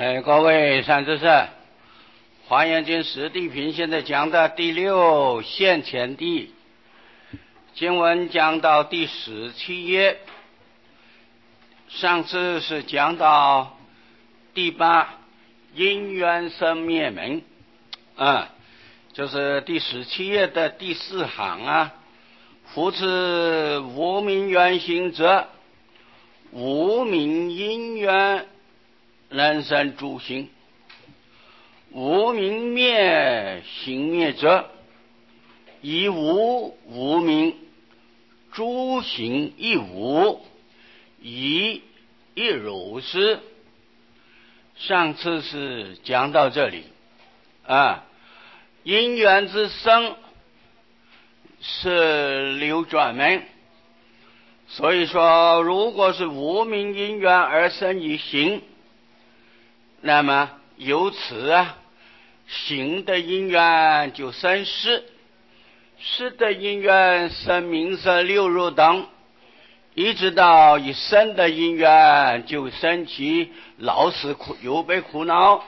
各位善知识，华严经十地品现在讲的第六现前地经文讲到第17页，上次是讲到第8因缘生灭门，就是第17页的第4行啊。夫此无明缘行者，无明因缘能生诸行，无明灭行灭者，亦无无明，诸行亦无，亦如是。上次是讲到这里因缘之生是流转门，所以说如果是无明因缘而生于行，那么由此行的因缘就生识，识的因缘生名色六入等，一直到以身的因缘就生起老死忧悲苦恼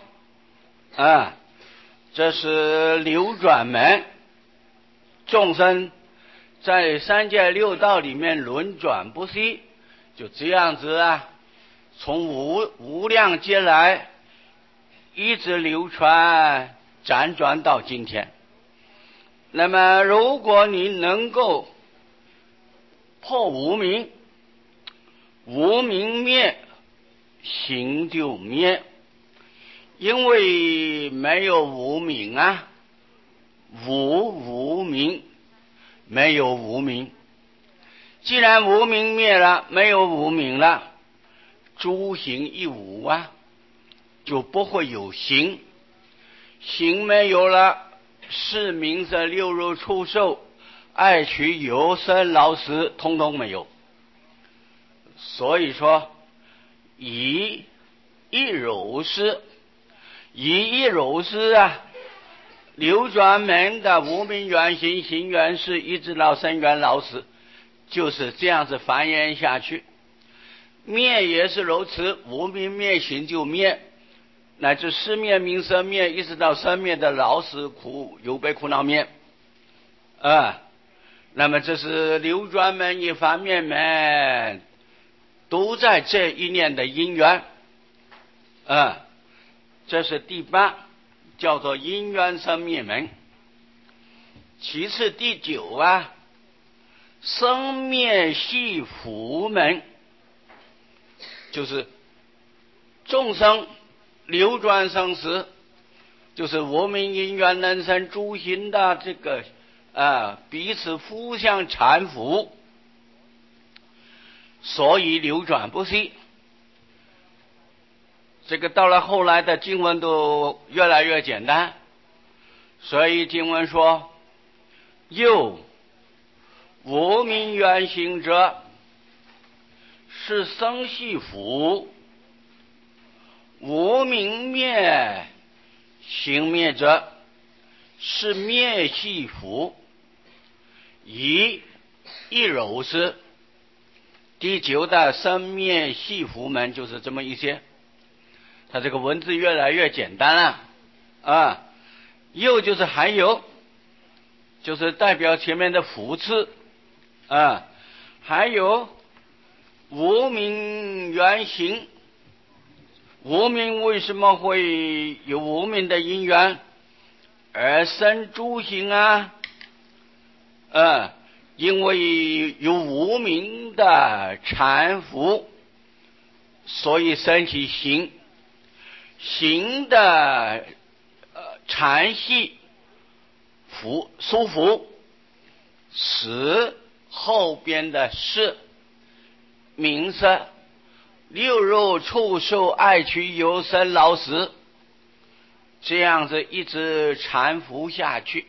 这是流转门。众生在三界六道里面轮转不息，就这样子从无量劫来一直流传辗转到今天。那么如果你能够破无明，无明灭，行就灭，因为没有无明无明，没有无明。既然无明灭了，没有无明了，诸行亦无就不会有行。行没有了，是名色六入触受爱取有生老死通通没有。所以说亦如是，亦如是流转门的无明缘行，行缘识，一直到生缘老死，就是这样子繁衍下去。灭也是如此，无明灭，行就灭，乃至识灭名色灭，一直到生灭的老死苦忧悲苦恼灭那么这是流转门与繁灭门都在这一念的因缘这是第8，叫做因缘生灭门。其次第9生灭系福门，就是众生流转生死，就是无明因缘能生诸行的这个彼此互相缠缚，所以流转不息。这个到了后来的经文都越来越简单，所以经文说又无明缘行者，是生系福，无明灭行灭者，是灭系福，亦如是。第9的生灭系福门就是这么一些，它这个文字越来越简单了又就是还有，就是代表前面的福字还有无明缘行。无明为什么会有无明的因缘而生诸行因为有无明的缠缚，所以生起行。行的缠系束缚，使后边的识名色六入触受爱取有生老死，这样子一直缠缚下去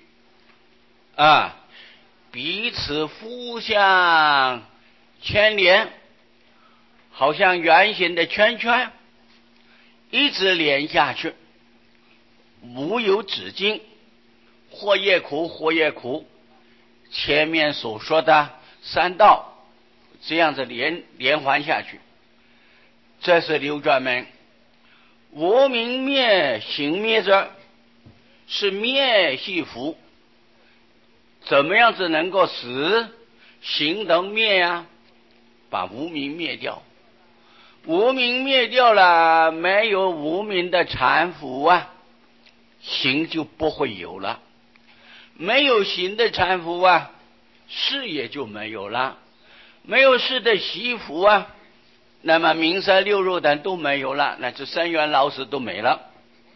彼此互相牵连，好像圆形的圈圈一直连下去，无有止境，或业苦或业苦。前面所说的三道这样子连环下去，这是流转门。 无明灭，行灭者，是灭系福。怎么样子能够使行能灭呀？把无明灭掉。无明灭掉了，没有无明的缠缚啊，行就不会有了。没有行的缠缚啊，事也就没有了。没有事的习福啊，那么名色六入等都没有了，乃至三元老死都没了。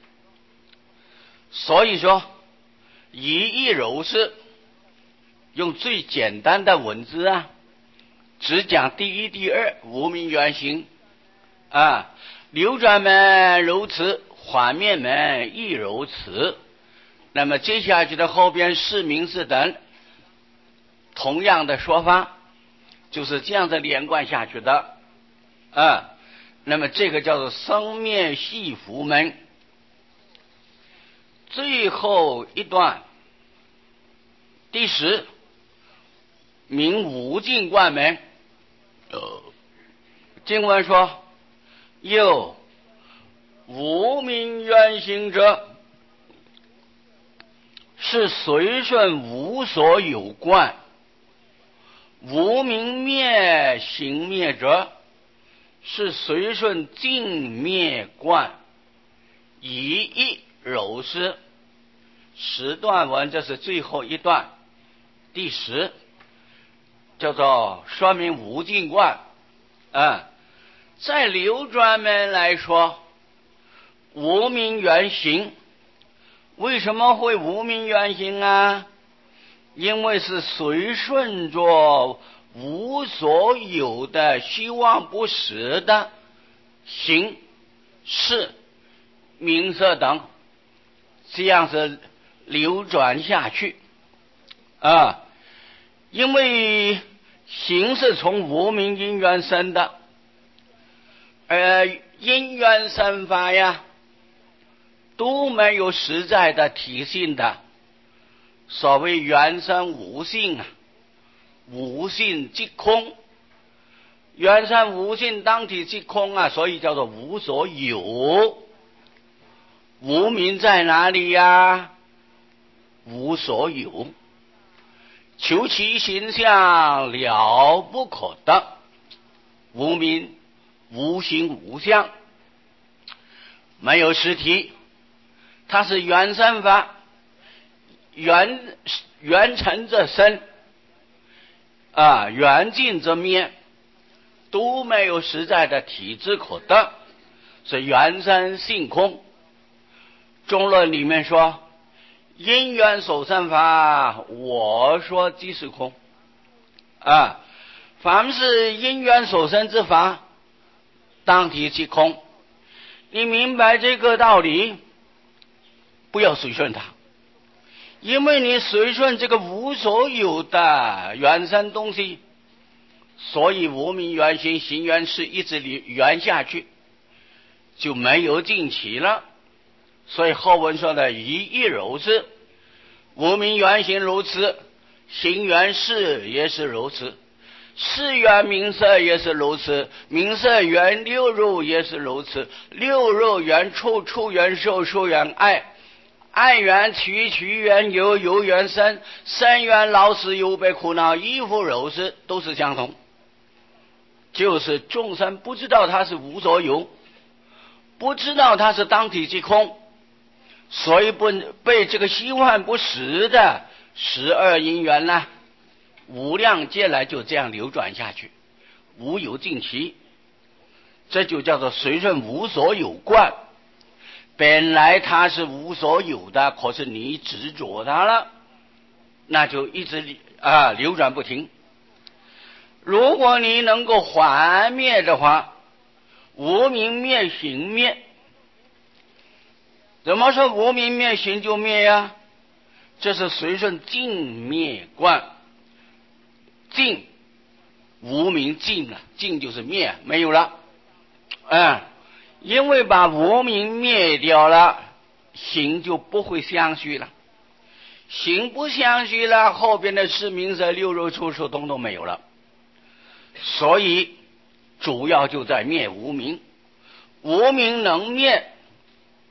所以说一意柔是用最简单的文字啊，只讲第一第二无明原形啊，流转门如此，缓灭门亦如此。那么接下去的后边是名是等同样的说法，就是这样子连贯下去的啊。那么这个叫做生灭系福门。最后一段第10名无尽观门。经文说，又无明原行者，是随顺无所有观。无明灭行灭者，是随顺尽灭观。一意柔是。10段文，这是最后一段第10，叫做说明无尽观在流转门来说，无明原形。为什么会无明原形啊？因为是随顺着无所有的虚妄不实的形式名色等，这样子流转下去因为形是从无明因缘生的，因缘生法呀都没有实在的体性的。所谓缘生无性无性即空，缘生无性当体即空所以叫做无所有。无明在哪里呀？无所有。求其形象了不可得。无明无形无相，没有实体，它是缘生法，缘成则生缘尽则灭，都没有实在的体质可得，是缘生性空。中论里面说，因缘所生法，我说即是空凡是因缘所生之法，当体即空。你明白这个道理，不要随顺它，因为你随顺这个无所有的缘生东西，所以无明缘行行缘事一直缘下去，就没有尽期了。所以后文说的一意柔是，无明缘行如此，行缘事也是如此，事缘名色也是如此，名色缘六入也是如此，六入缘触，触缘受，受缘爱，爱缘取，取缘有，有缘生，生缘老死忧悲苦恼，亦复如是，都是相同。就是众生不知道它是无所有，不知道它是当体即空，所以被这个虚幻不实的12因缘无量劫来就这样流转下去，无有尽期。这就叫做随顺无所有观。本来它是无所有的，可是你执着它了，那就一直流转不停。如果你能够还灭的话，无明灭行灭。怎么说无明灭行就灭呀？这是随顺尽灭观。尽，无明尽了，尽就是灭，没有了因为把无明灭掉了，行就不会相续了，行不相续了，后边的是名色六入处处通通没有了。所以主要就在灭无明。无明能灭，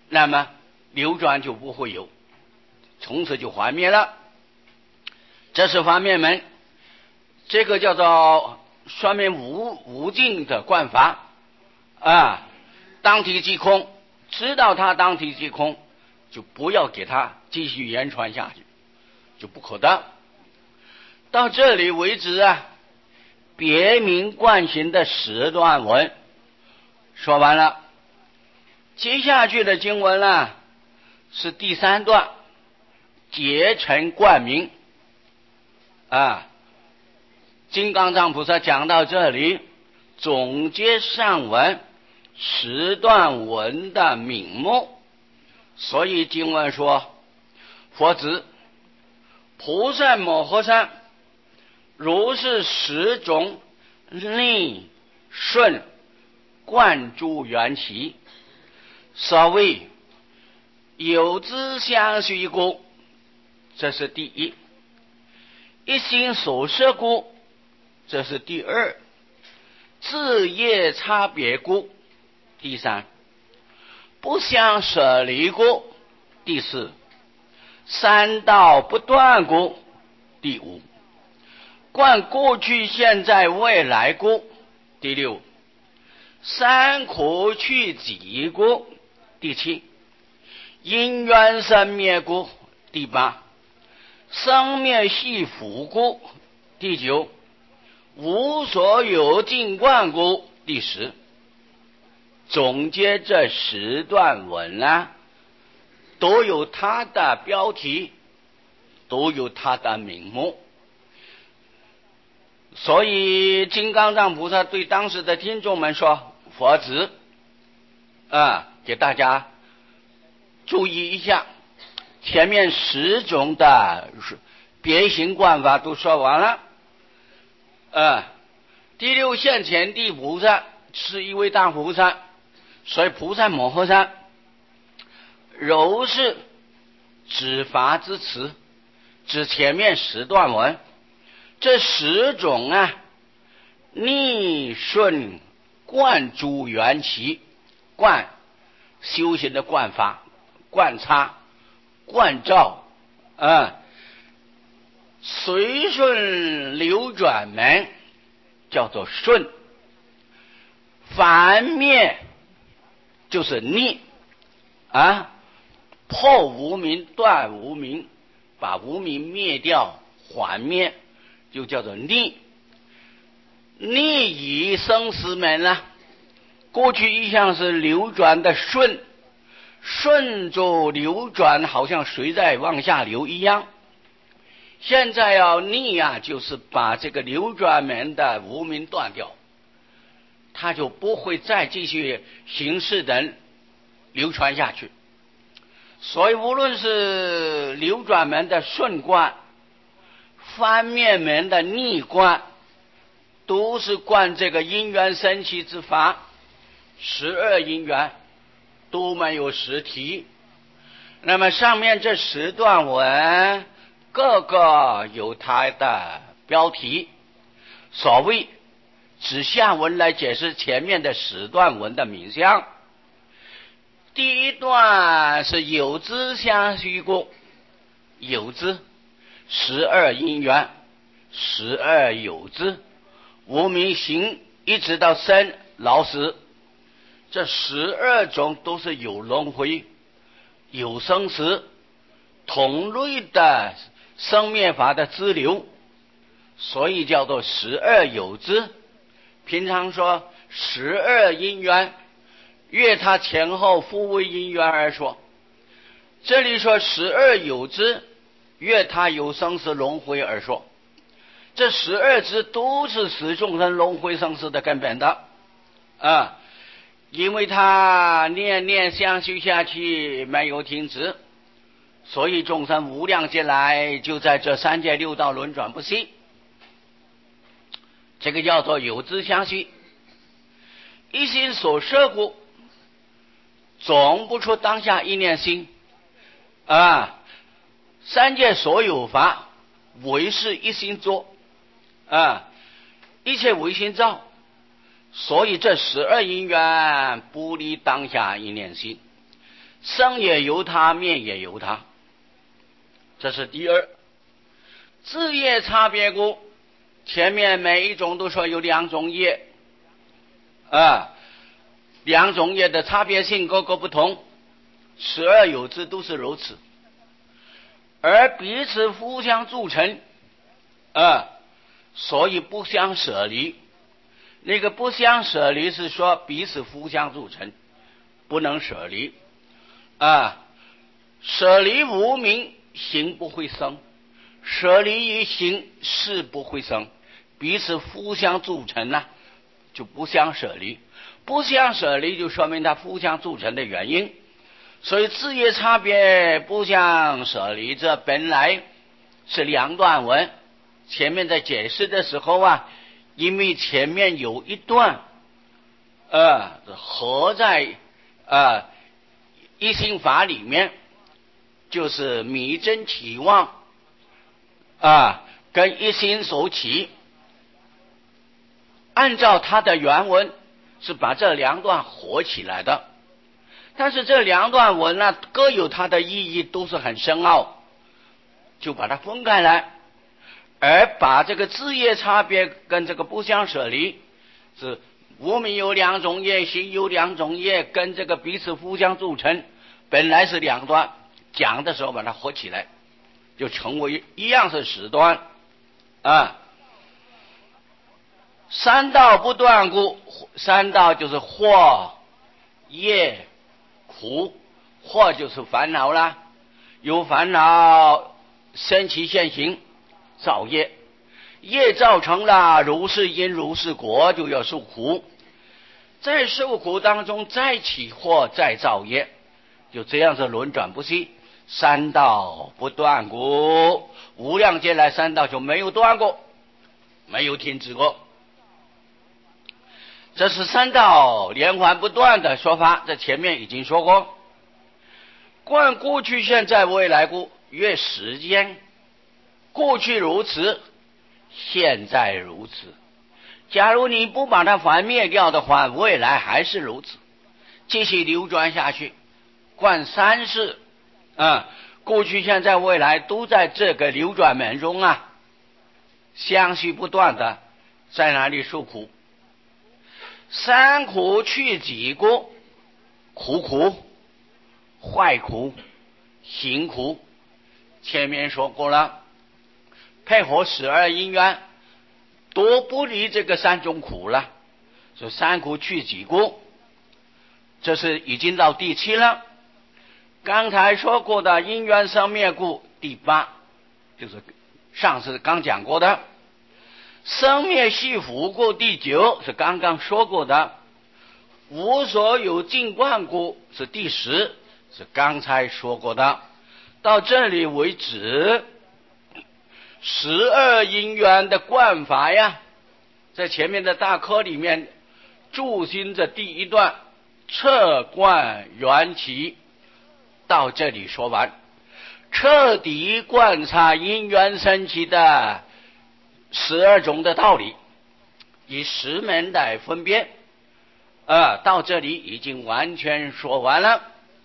那么流转就不会有，从此就幻灭了。这是方面门，这个叫做说明无尽的观法啊，当体即空，知道它当体即空，就不要给它继续言传下去，就不可得。到这里为止啊，别名观行的10段文说完了。接下去的经文呢，是第3段，结成观名啊。金刚藏菩萨讲到这里，总结上文10段文的名目，所以经文说：佛子，菩萨摩诃萨如是10种逆顺贯诸缘起，所谓有之相续故，这是第一；一心所摄故，这是第2；自业差别故，第3；不相舍离故，第4；三道不断故，第5；观过去现在未来故，第6；三苦去集故，第7；因缘生灭故，第8；生灭系缚故，第9；无所有尽观故，第10。总结这10段文啊，都有它的标题，都有它的名目。所以金刚藏菩萨对当时的听众们说：佛子给大家注意一下，前面10种的别行观法都说完了。第6现前地菩萨是一位大菩萨，所以菩萨摩诃萨如是指法之词，指前面10段文。这10种啊，逆顺贯诸缘起，贯修行的贯法，贯察贯照随顺流转门叫做顺，反灭就是逆破无明断无明，把无明灭掉缓灭，就叫做逆。逆以生死门呢，过去一向是流转的顺，顺着流转，好像水在往下流一样。现在要逆就是把这个流转门的无明断掉，它就不会再继续行事等流传下去。所以无论是流转门的顺观，翻面门的逆观，都是观这个因缘生起之法，12因缘都没有实体。那么上面这10段文各个有它的标题，所谓指下文来解释前面的10段文的名相。第1段是有之相续故，有之12因缘，12有之，无明行一直到生老死，这12种都是有轮回有生死同类的生灭法的支流，所以叫做12有之。平常说12因缘，越它前后复为因缘而说，这里说12有之，越它有生死轮回而说。这12支都是使众生轮回生死的根本的因为他念念相续下去没有停止，所以众生无量劫来就在这3界6道轮转不息，这个叫做有之相续。一心所摄故，总不出当下一念心3界所有法唯是一心做一切唯心造，所以这12因缘不离当下一念心。 生也由他，灭也由他。这是第二。枝叶差别故，前面每一种都说有两种叶，两种叶的差别性各个不同，十二有之都是如此，而彼此互相助成，所以不相舍离。那个不相舍离是说彼此互相助成，不能舍离舍离无明，行不会生；舍离于行，事不会生。彼此互相助成就不相舍离。不相舍离就说明它互相助成的原因。所以枝叶差别不相舍离，这本来是两段文。前面在解释的时候因为前面有一段合在一心法里面，就是迷真体妄跟一心所起，按照它的原文是把这两段合起来的，但是这两段文各有它的意义，都是很深奥，就把它分开来，而把这个枝叶差别跟这个不相舍离，是无明有两种业，行有两种业，跟这个彼此互相助成，本来是两段，讲的时候把它合起来，就成为一样是十段三道不断故，三道就是惑、业、苦。惑就是烦恼啦，有烦恼生起现行造业，业造成了如是因如是果，就要受苦。在受苦当中再起惑再造业，就这样子轮转不息。三道不断故，无量劫来三道就没有断过，没有停止过。这是三道连环不断的说法，在前面已经说过。观过去现在未来故，越时间过去如此，现在如此。假如你不把它反灭掉的话，未来还是如此，继续流转下去。观三世过去现在未来都在这个流转门中相续不断的在哪里受苦。三苦去几过，苦苦、坏苦、行苦，前面说过了，配合十二因缘都不离这个三种苦了，所以三苦去几过，这是已经到第七了。刚才说过的因缘生灭故，第八，就是上次刚讲过的。生灭系福故，第九，是刚刚说过的。无所有尽观故，是第十，是刚才说过的。到这里为止，十二因缘的观法在前面的大课里面注心的第一段彻观缘起，到这里说完，彻底观察因缘生起的12种的道理，以10门来分辨到这里已经完全说完了。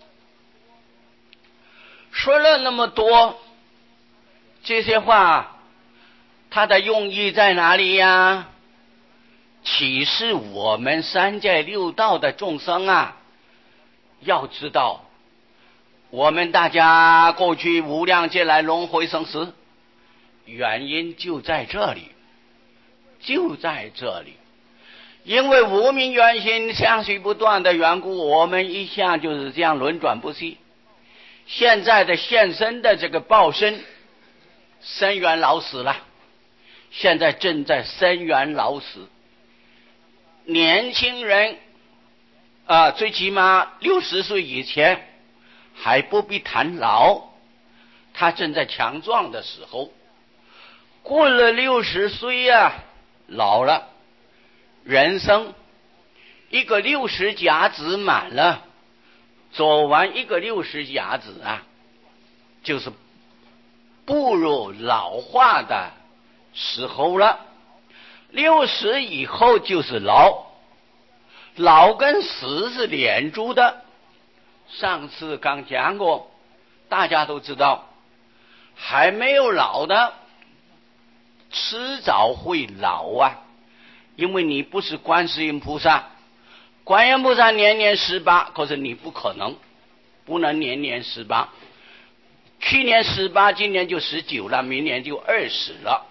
说了那么多，这些话它的用意在哪里呀？启示我们三界六道的众生要知道，我们大家过去无量劫来轮回生死，原因就在这里，就在这里。因为无明缘心相续不断的缘故，我们一向就是这样轮转不息。现在的现身的这个报身生缘老死了，现在正在生缘老死。年轻人最起码60岁以前还不必谈老，他正在强壮的时候。过了60岁老了，人生一个60甲子满了，走完一个60甲子就是步入老化的时候了。60以后就是老，老跟死是连住的， 上次刚讲过，大家都知道，还没有老的，迟早会老啊。因为你不是观世音菩萨，观音菩萨年年18，可是你不可能，不能年年18。去年18，今年就19了，明年就20了。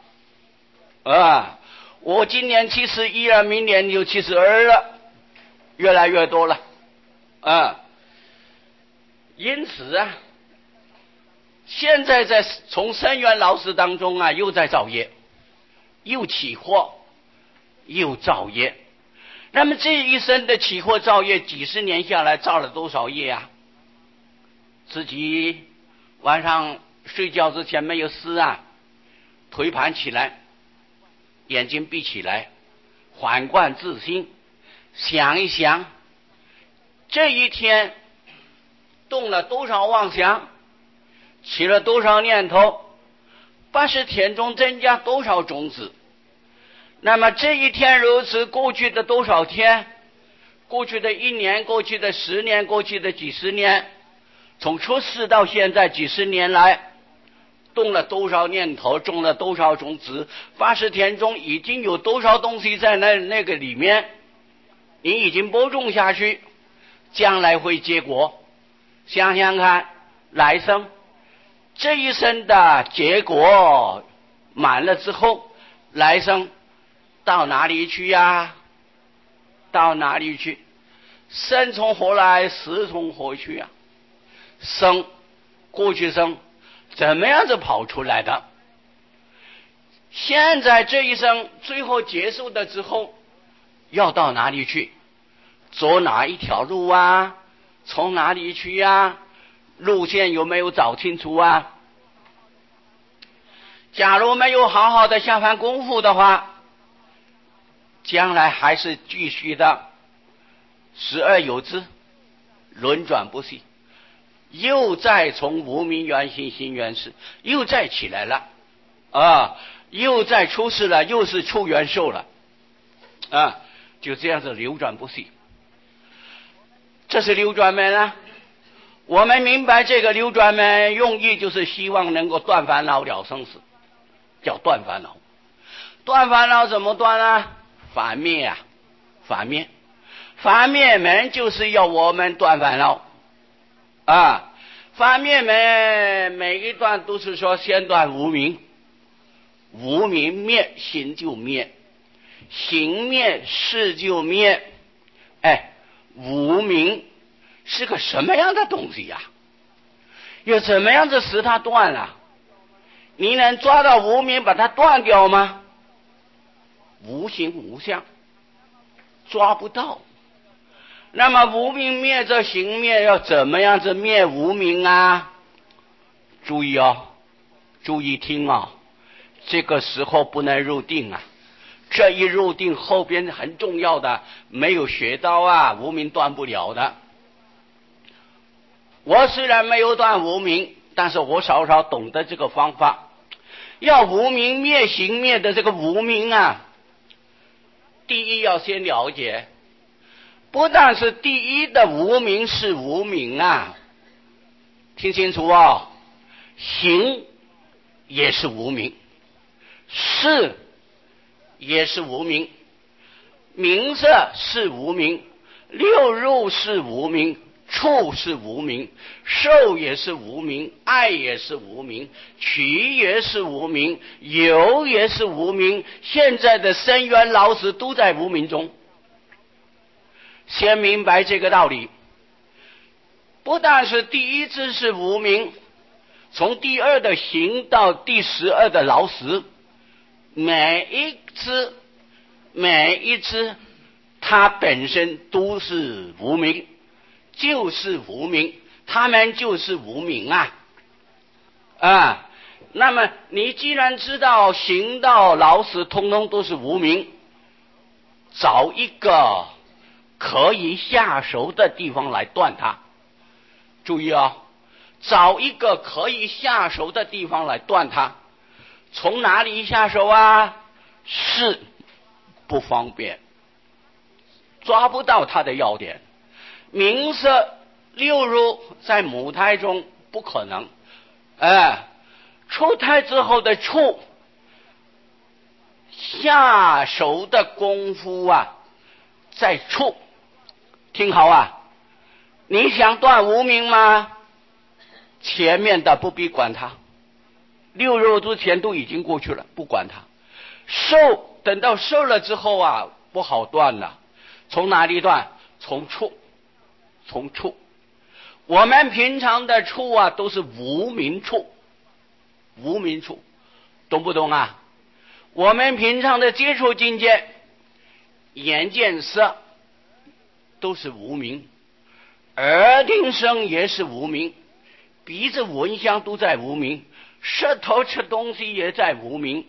我今年71了，明年就72了，越来越多了。因此啊，现在在从深渊老师当中啊，又在造业，又起惑，又造业。那么这一生的起惑造业，几十年下来造了多少业啊？自己晚上睡觉之前没有事啊，腿盘起来，眼睛闭起来，缓观自心，想一想，这一天动了多少妄想，起了多少念头，80天中增加多少种子。那么这一天如此，过去的多少天，过去的1年，过去的10年，过去的几十年，从出世到现在几十年来，动了多少念头，种了多少种子，80天中已经有多少东西在那个里面，你已经播种下去，将来会结果。想想看，来生这一生的结果满了之后，来生到哪里去呀？到哪里去？生从何来，死从何去啊？生，过去生怎么样子跑出来的？现在这一生最后结束的之后，要到哪里去？走哪一条路啊？从哪里去呀？路线有没有找清楚啊？假如没有好好的下凡功夫的话，将来还是继续的12有之，轮转不息，又再从无明缘心心缘识，又再起来了又再出世了，又是出元寿了就这样子流转不息。这是流转门啊。我们明白这个流转门用意就是希望能够断烦恼了生死，叫断烦恼。断烦恼怎么断啊？反灭啊，反灭。反灭门就是要我们断烦恼反灭门每一段都是说先断无明，无明灭，心就灭，行灭，事就灭。无明是个什么样的东西呀？又怎么样子使它断了？你能抓到无明把它断掉吗？无形无相，抓不到。那么无明灭这行灭，要怎么样子灭无明啊？注意注意听这个时候不能入定啊。这一入定后边很重要的，没有学到无明断不了的。我虽然没有断无明，但是我少少懂得这个方法。要无明灭行灭的这个无明第一要先了解，不但是第一的无明是无明听清楚行也是无明，事也是无明，名色是无明，六入是无明，处是无明，受也是无明，爱也是无明，取也是无明，有也是无明。现在的深渊老师都在无明中。先明白这个道理，不但是第一支是无明，从第二的行到第12的老死，每一支它本身都是无明，就是无明，他们就是无明那么你既然知道行到老死通通都是无明，找一个可以下手的地方来断它。注意找一个可以下手的地方来断它。从哪里下手是不方便，抓不到它的要点。名色六入在母胎中不可能，出胎之后的处，下手的功夫啊，在处。听好啊，你想断无明吗？前面的不必管它，六入之前都已经过去了，不管它。受等到受了之后啊，不好断了。从哪里断？从处，从处。我们平常的处啊，都是无明处，无明处，懂不懂啊？我们平常的接触境界，眼见色都是无明，耳听声也是无明，鼻子闻香都在无明，舌头吃东西也在无明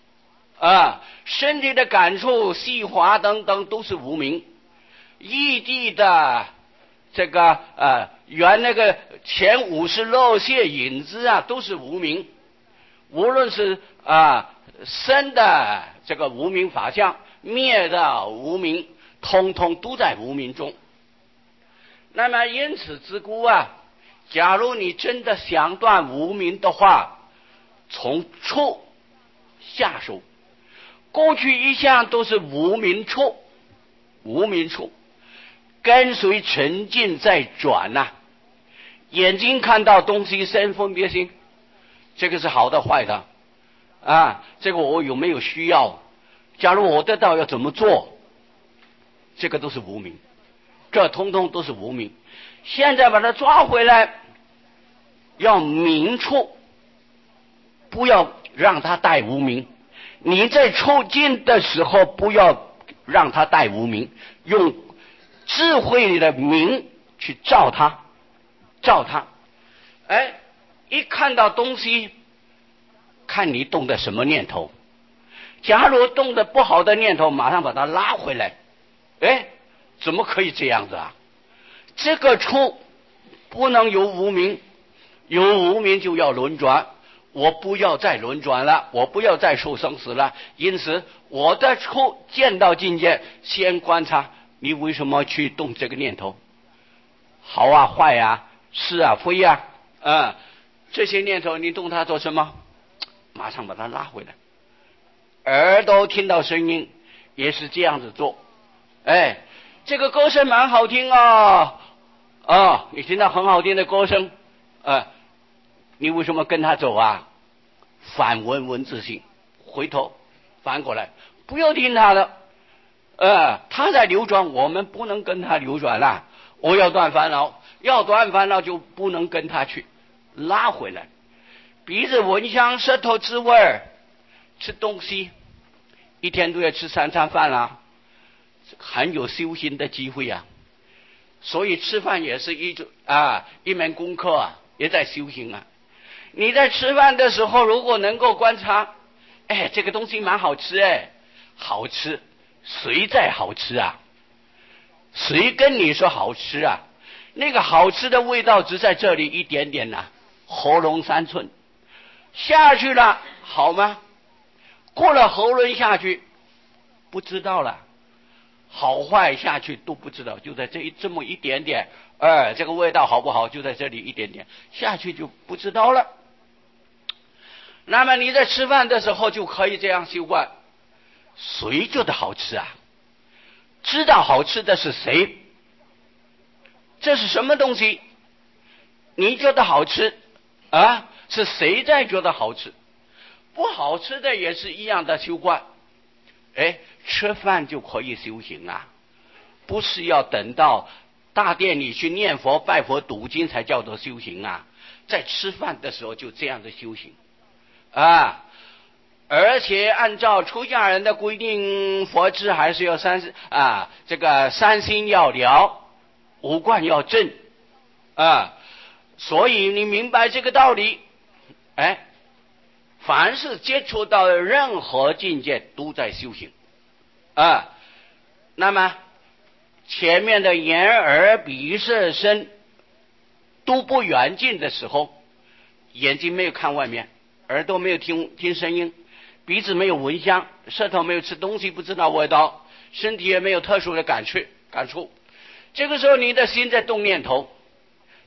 身体的感触细滑等等都是无明，异地的这个原那个前50漏泄影子啊，都是无明。无论是生的这个无明法相，灭的无明，通通都在无明中。那么因此之故啊，假如你真的想断无明的话，从处下手。过去一向都是无明处，无明处跟随沉浸在转眼睛看到东西生分别心，这个是好的坏的这个我有没有需要？假如我得到要怎么做？这个都是无明，这通通都是无明。现在把它抓回来，要明处，不要让它带无明。你在抽筋的时候，不要让它带无明，用智慧里的明去照它，照它。一看到东西，看你动的什么念头。假如动的不好的念头，马上把它拉回来。怎么可以这样子啊？这个处不能有无明，有无明就要轮转。我不要再轮转了，我不要再受生死了。因此我的处见到境界，先观察你为什么去动这个念头，好啊坏啊是啊非啊这些念头你动它做什么？马上把它拉回来。耳朵听到声音也是这样子做。这个歌声蛮好听你听到很好听的歌声你为什么跟他走啊？反闻闻自性，回头反过来，不要听他的他在流转，我们不能跟他流转了。我要断烦恼，要断烦恼就不能跟他去，拉回来。鼻子闻香，舌头知味儿，吃东西一天都要吃3餐饭啦，很有修行的机会所以吃饭也是一门功课也在修行你在吃饭的时候，如果能够观察这个东西蛮好吃好吃，谁在好吃啊？谁跟你说好吃啊？那个好吃的味道只在这里一点点喉咙3寸下去了，好吗？过了喉咙下去不知道了，好坏下去都不知道，就在这么一点点这个味道好不好就在这里一点点，下去就不知道了。那么你在吃饭的时候就可以这样习惯，谁觉得好吃啊？知道好吃的是谁？这是什么东西？你觉得好吃是谁在觉得好吃？不好吃的也是一样的习惯。吃饭就可以修行不是要等到大殿里去念佛拜佛读经才叫做修行在吃饭的时候就这样的修行而且按照出家人的规定，佛制还是要这个3心要了，5观要正所以你明白这个道理凡是接触到任何境界都在修行那么前面的眼耳鼻舌身都不远近的时候，眼睛没有看外面，耳朵没有听声音，鼻子没有闻香，舌头没有吃东西不知道味道，身体也没有特殊的感触，这个时候你的心在动念头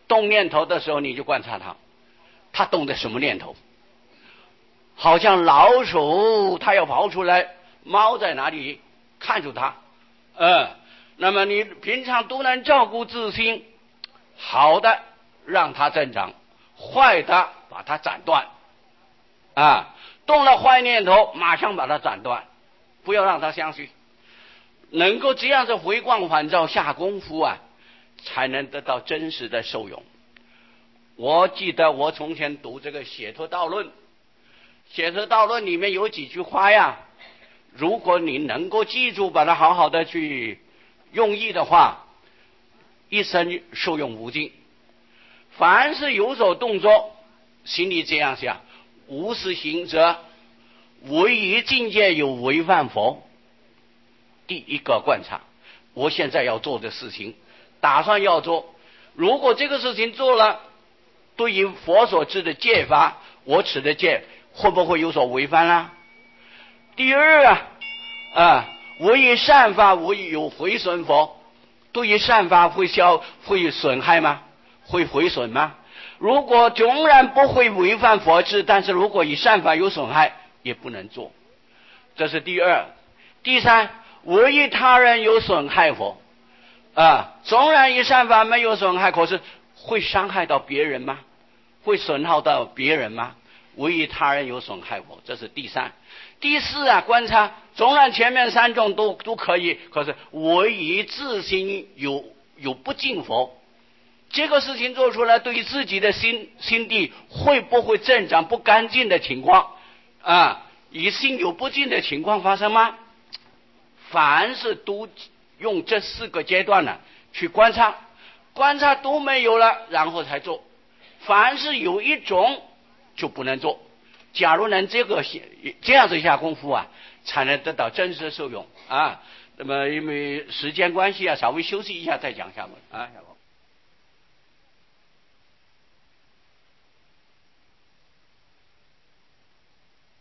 动念头的时候，你就观察他动的什么念头。好像老鼠，它要跑出来，猫在哪里看住它。那么你平常都能照顾自心，好的让它增长，坏的把它斩断。动了坏念头，马上把它斩断，不要让它相续。能够这样子回光返照下功夫啊，才能得到真实的受用。我记得我从前读这个解脱道论，解脱道论里面有几句话呀，如果你能够记住，把它好好的去用意的话，一生受用无尽。凡是有所动作，心里这样想，无事行者，唯一境界有违犯佛。第一个观察，我现在要做的事情，打算要做，如果这个事情做了，对于佛所知的戒法，我持的戒会不会有所违反啦？第二唯以善法无以有毁损否？对于善法会损害吗？会毁损吗？如果纵然不会违反佛制，但是如果以善法有损害，也不能做。这是第二。第三，唯以他人有损害否？纵然以善法没有损害，可是会伤害到别人吗？会损耗到别人吗？唯以他人有损害否？这是第三。第四观察，纵然前面三种都可以，可是唯以自心有不净否？这个事情做出来，对于自己的心地会不会增长不干净的情况以心有不净的情况发生吗？凡是都用这四个阶段去观察都没有了，然后才做。凡是有一种就不能做。假如能这样子下功夫才能得到真实的受用那么因为时间关系稍微休息一下再讲下文